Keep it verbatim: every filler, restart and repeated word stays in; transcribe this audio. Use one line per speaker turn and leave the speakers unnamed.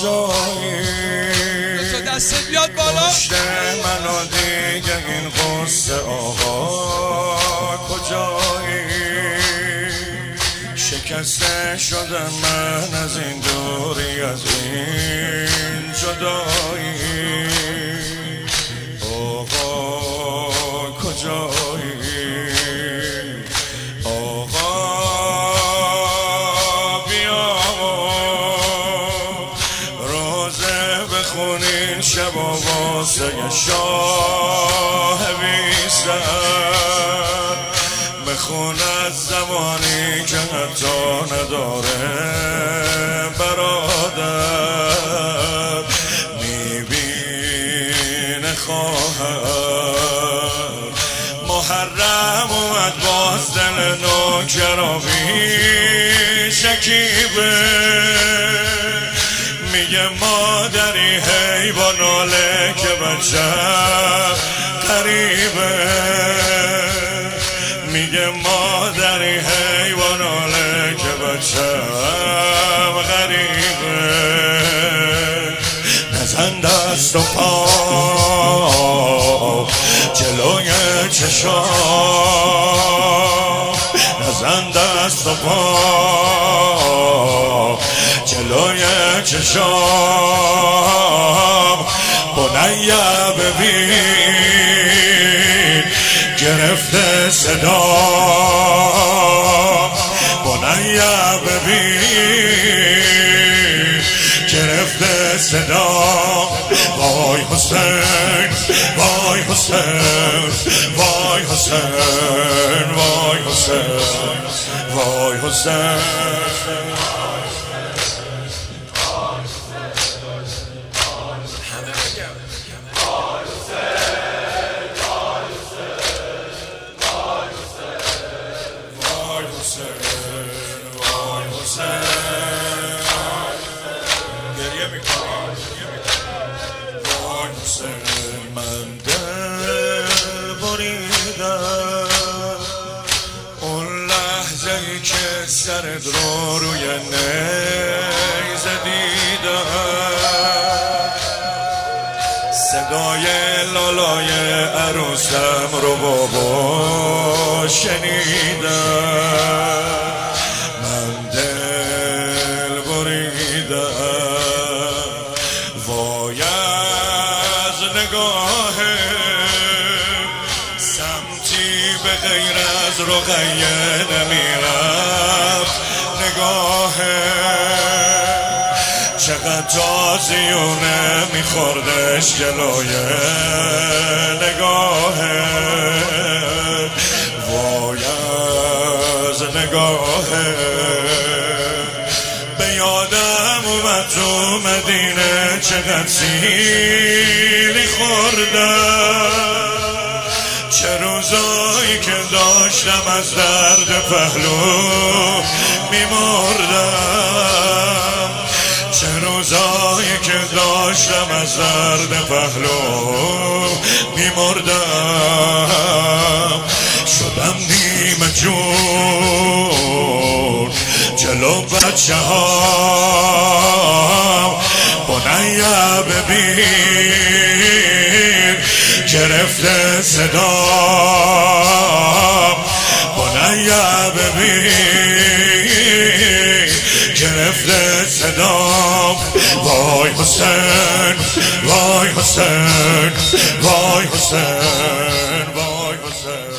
کجایی
دست بیاد بالا
پشت منو دیگه این قصه آقا کجایی شکسته شدم من از این دوری از این جدایی آقا کجایی آقا بیا روزه بخونین شب و واسه شاه بی سر بخون از زمانی که حتی نداره برادر میبینه خواهر محرم اومد باز دل نوکرابی شکیبه میگه مادری حیوان ناله که بچه قریبه میگه مادری حیوان ناله که بچه غریبه نزن دست و پا جلوی چشام نزن دست و پا جلوی چشام بنیه ببین گرفته صدا بنیه ببین گرفته صدا وای حسین وای حسین وای حسین وای حسین وای حسین من دل بریدم اون لحظه ای که سرت رو روی نیزه دیدم صدای لالای عروسم رو بابا شنیدم من دل بریدم وای نگاه سمتی به غیر از رقیه نمیرفت نگاه چقدر تازیونه میخوردش جلوی نگاه وای از نگاه به یادم اومد تو مدینه چقدر سیلی خوردم چه روزایی که داشتم از درد پهلو میمردم چه روزایی که داشتم از درد پهلو میمردم شدم نیمه جون جلو بچه ها بنیه ببین گرفته صدا بنیه ببین گرفته صدا وای حسین وای حسین وای حسین وای حسین